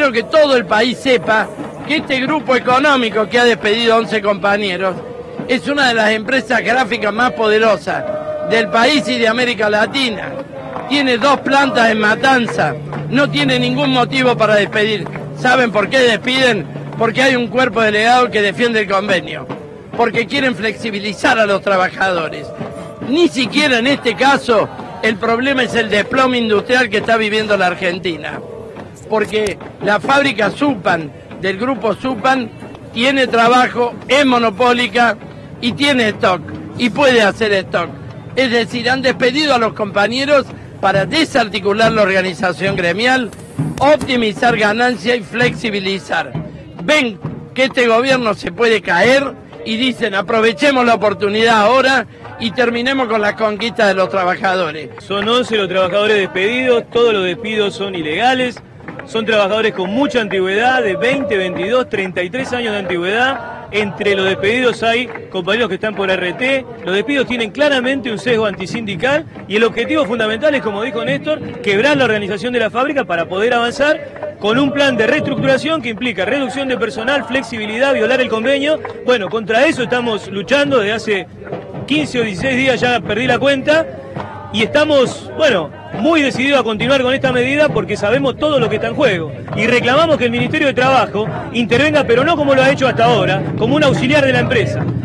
quiero que todo el país sepa que este grupo económico que ha despedido 11 compañeros es una de las empresas gráficas más poderosas del país y de América Latina. Tiene 2 plantas en Matanza, no tiene ningún motivo para despedir. ¿Saben por qué despiden? Porque hay un cuerpo delegado que defiende el convenio, porque quieren flexibilizar a los trabajadores. Ni siquiera en este caso el problema es el desplome industrial que está viviendo la Argentina, porque la fábrica Supan, del grupo Supan, tiene trabajo, es monopólica y tiene stock, y puede hacer stock. Es decir, han despedido a los compañeros para desarticular la organización gremial, optimizar ganancias y flexibilizar. Ven que este gobierno se puede caer y dicen aprovechemos la oportunidad ahora y terminemos con las conquistas de los trabajadores. Son 11 los trabajadores despedidos, todos los despidos son ilegales, son trabajadores con mucha antigüedad, de 20, 22, 33 años de antigüedad. Entre los despedidos hay compañeros que están por RT, los despidos tienen claramente un sesgo antisindical y el objetivo fundamental es, como dijo Néstor, quebrar la organización de la fábrica para poder avanzar con un plan de reestructuración que implica reducción de personal, flexibilidad, violar el convenio. Bueno, contra eso estamos luchando desde hace 15 o 16 días, ya perdí la cuenta, y estamos, bueno, muy decididos a continuar con esta medida porque sabemos todo lo que está en juego y reclamamos que el Ministerio de Trabajo intervenga, pero no como lo ha hecho hasta ahora, como un auxiliar de la empresa.